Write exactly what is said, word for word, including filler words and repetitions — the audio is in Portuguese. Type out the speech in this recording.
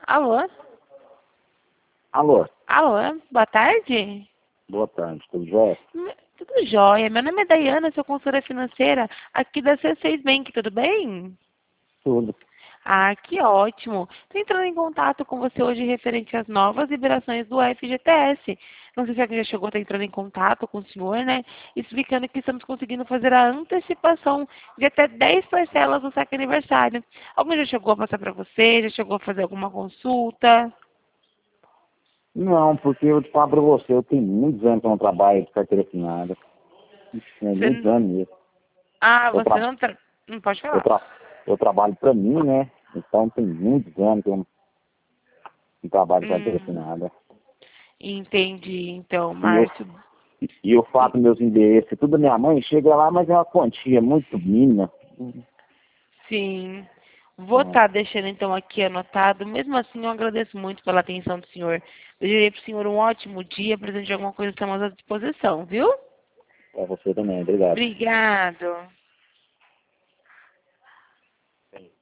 Alô? Alô, Alô? Boa tarde? boa tarde, tudo jóia? Me- Tudo jóia. Meu nome é Daiana, sou consultora financeira aqui da C seis Bank, tudo bem? Tudo. Ah, que ótimo. Estou entrando em contato com você hoje referente às novas liberações do F G T S. Não sei se alguém já chegou a estar entrando em contato com o senhor, né? Explicando que estamos conseguindo fazer a antecipação de até dez parcelas do saque aniversário. Alguém já chegou a passar para você? Já chegou a fazer alguma consulta? Não, porque eu te falo pra você, eu tenho muitos anos que eu não trabalho de carteira assinada. Ixi, é muitos Você... anos mesmo. Ah, Eu, você tra não... Tra... Não pode eu, falar. tra eu trabalho pra mim, né? Então tem muitos anos que eu não não trabalho de carteira Hum, assinada. entendi. Então, E eu, Márcio... e eu faço meus endereços, tudo da minha mãe, chega lá, mas é uma quantia muito mínima. Sim. Vou É, estar deixando então aqui anotado. Mesmo assim, eu agradeço muito pela atenção do senhor. Desejarei para o senhor um ótimo dia. Precisando de alguma coisa, estamos à disposição, viu? pra você também, obrigado. Obrigado.